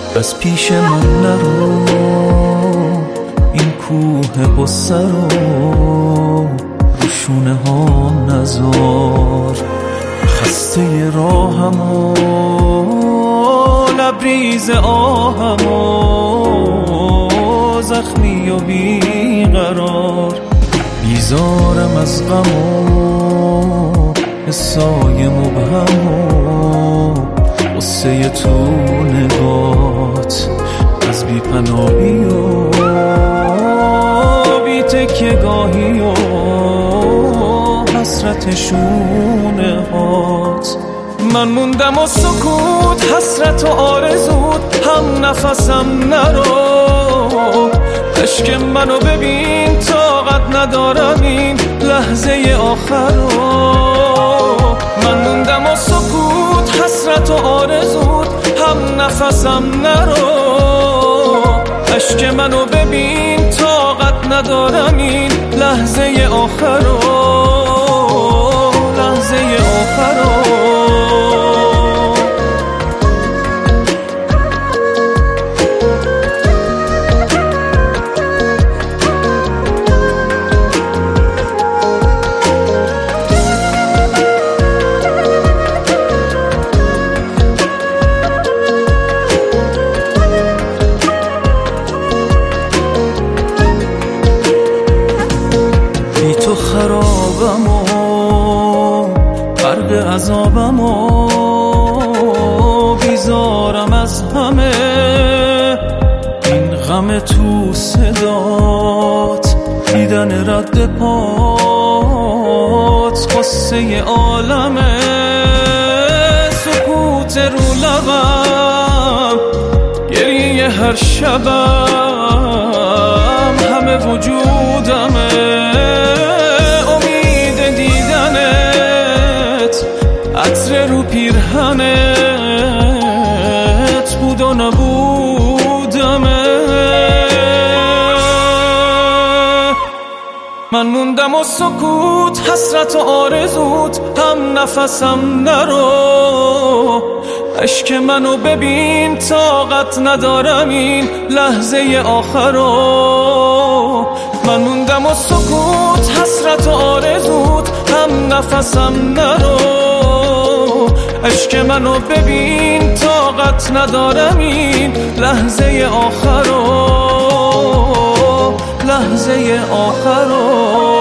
از پیش من نرو، این کوه غصه رو شونه ها نذار. خسته راهم و لبریز آهم و زخمی و بیقرار. بیزارم از غم و حسای مبهم و غصه تو نگات، از بی پناهی و بی تکیه‌گاهی و حسرت شونه هات. من موندم و سکوت، حسرت و آرزوت هم نفسم نرو. اشک منو ببین، طاقت ندارم این لحظه آخر رو. من موندم و سکوت، حسرت و آرزوت هم نفسم نرو. اشک منو ببین، طاقت ندارم این لحظه آخر رو، لحظه آخر رو. تو خرابم و غرق عذابم و بیزارم از همه این غم تو صدات. دیدن رد پات قصه عالمه، سکوت رو لبم گریه هر شبم همه وجودمه. عطر رو پیرهنت بود و نبودمه. من موندم و سکوت، حسرت و آرزوت هم نفسم نرو. اشک منو ببین، طاقت ندارم این لحظه آخر رو. من موندم و سکوت، حسرت و آرزوت هم نفسم نرو. اشک منو ببین، طاقت ندارم این لحظه آخر رو، لحظه آخر رو.